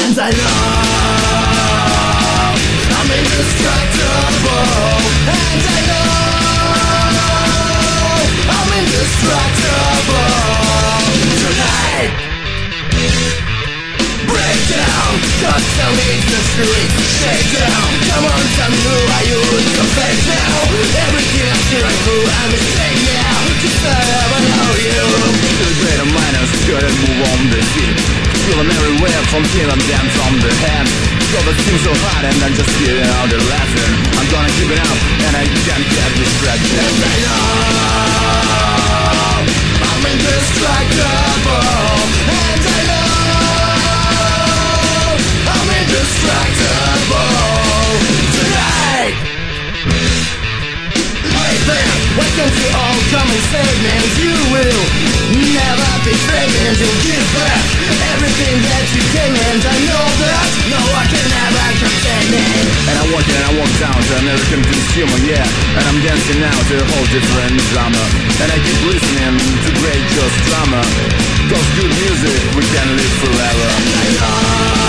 And I know I'm indestructible. And I know I'm indestructible. Tonight, break down, just tell me the truth. Shake down, come on, tell me who are you? So fake now, everything I'm hearing through, I'm a mistake now. Just I never know you. To the greater minors, couldn't move on the feet. Feel them everywhere, from here and down from the head. Feel the thing so hot and I'm just giving out the lesson. I'm gonna keep it up and I can't get distracted. And I know I'm indestructible. And I know I'm indestructible. Tonight, Lathan, welcome to all common statements. You will never betray me and you'll give back everything that you gave me. And I know that no one can ever contain me. And I walk in and I walk down to American consumer, yeah. And I'm dancing now to a whole different drama. And I keep listening to great just drama. Cause good music, we can live forever. I know